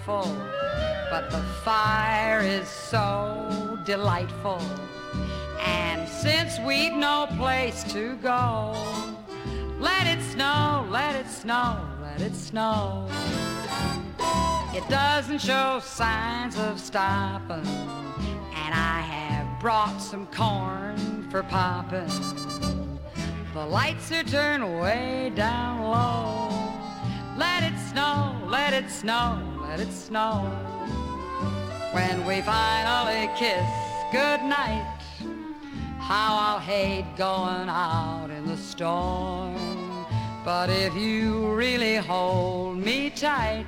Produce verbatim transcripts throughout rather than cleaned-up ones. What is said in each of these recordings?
frightful, but the fire is so delightful. And since we've no place to go, let it snow, let it snow, let it snow. It doesn't show signs of stopping, and I have brought some corn for popping. The lights are turned way down low. Let it snow, let it snow, let it snow. When we finally kiss goodnight, how I'll hate going out in the storm. But if you really hold me tight,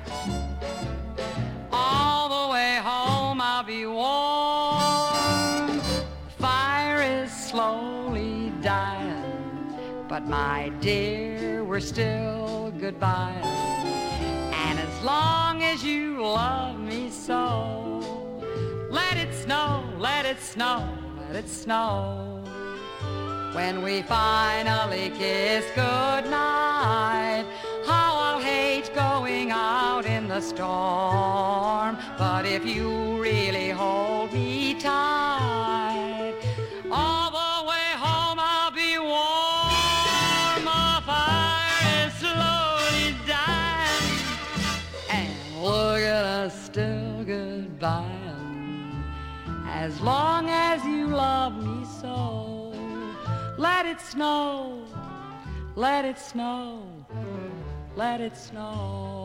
all the way home I'll be warm. Fire is slowly dying, but my dear, we're still goodbye. And as long as you love me so, let it snow, let it snow, let it snow. When we finally kiss goodnight, how I'll hate going out in the storm. But if you really hold me tight, all the way home I'll be warm. A fire is slowly dying, and look at us still goodbye. As long as you love me so, let it snow, let it snow, let it snow.